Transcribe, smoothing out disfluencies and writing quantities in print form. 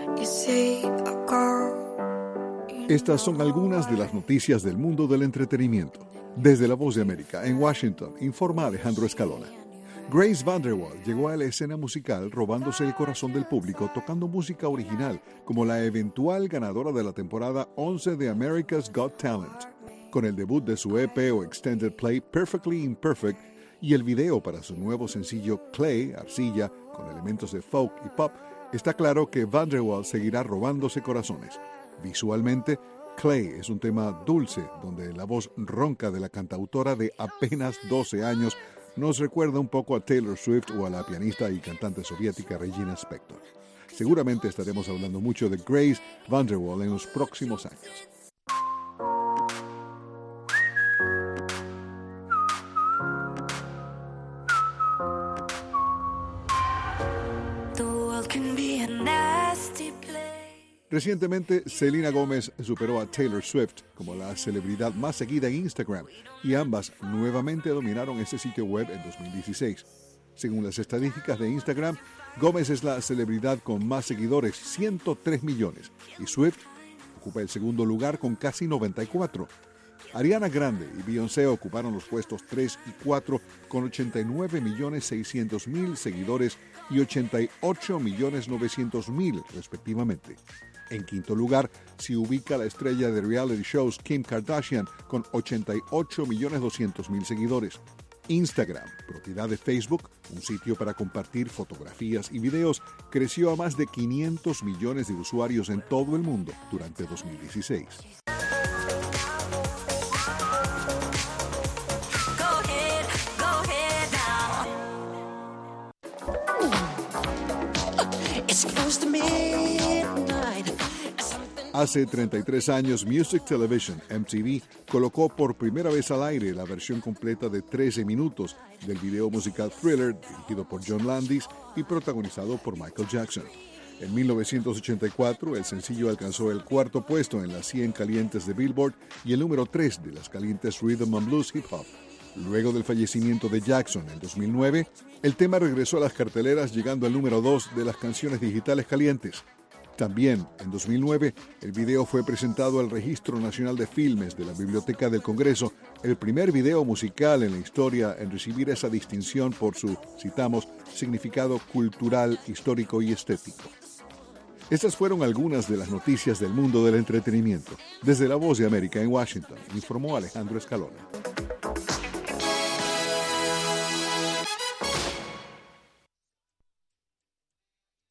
Estas son algunas de las noticias del mundo del entretenimiento. Desde La Voz de América, en Washington, informa Alejandro Escalona. Grace VanderWaal llegó a la escena musical robándose el corazón del público tocando música original, como la eventual ganadora de la temporada 11 de America's Got Talent. Con el debut de su EP o Extended Play Perfectly Imperfect y el video para su nuevo sencillo Clay, Arcilla, con elementos de folk y pop, está claro que VanderWaal seguirá robándose corazones. Visualmente, Clay es un tema dulce, donde la voz ronca de la cantautora de apenas 12 años nos recuerda un poco a Taylor Swift o a la pianista y cantante soviética Regina Spektor. Seguramente estaremos hablando mucho de Grace VanderWaal en los próximos años. Recientemente, Selena Gomez superó a Taylor Swift como la celebridad más seguida en Instagram y ambas nuevamente dominaron ese sitio web en 2016. Según las estadísticas de Instagram, Gomez es la celebridad con más seguidores, 103 millones, y Swift ocupa el segundo lugar con casi 94. Ariana Grande y Beyoncé ocuparon los puestos 3 y 4 con 89.600.000 seguidores y 88.900.000 respectivamente. En quinto lugar se ubica la estrella de reality shows Kim Kardashian con 88.200.000 seguidores. Instagram, propiedad de Facebook, un sitio para compartir fotografías y videos, creció a más de 500 millones de usuarios en todo el mundo durante 2016. Hace 33 años, Music Television, MTV, colocó por primera vez al aire la versión completa de 13 minutos del video musical Thriller, dirigido por John Landis y protagonizado por Michael Jackson. En 1984, el sencillo alcanzó el cuarto puesto en las 100 calientes de Billboard y el número 3 de las calientes Rhythm and Blues Hip Hop. Luego del fallecimiento de Jackson en 2009, el tema regresó a las carteleras llegando al número 2 de las canciones digitales calientes. También, en 2009, el video fue presentado al Registro Nacional de Filmes de la Biblioteca del Congreso, el primer video musical en la historia en recibir esa distinción por su, citamos, significado cultural, histórico y estético. Estas fueron algunas de las noticias del mundo del entretenimiento. Desde La Voz de América en Washington, informó Alejandro Escalona.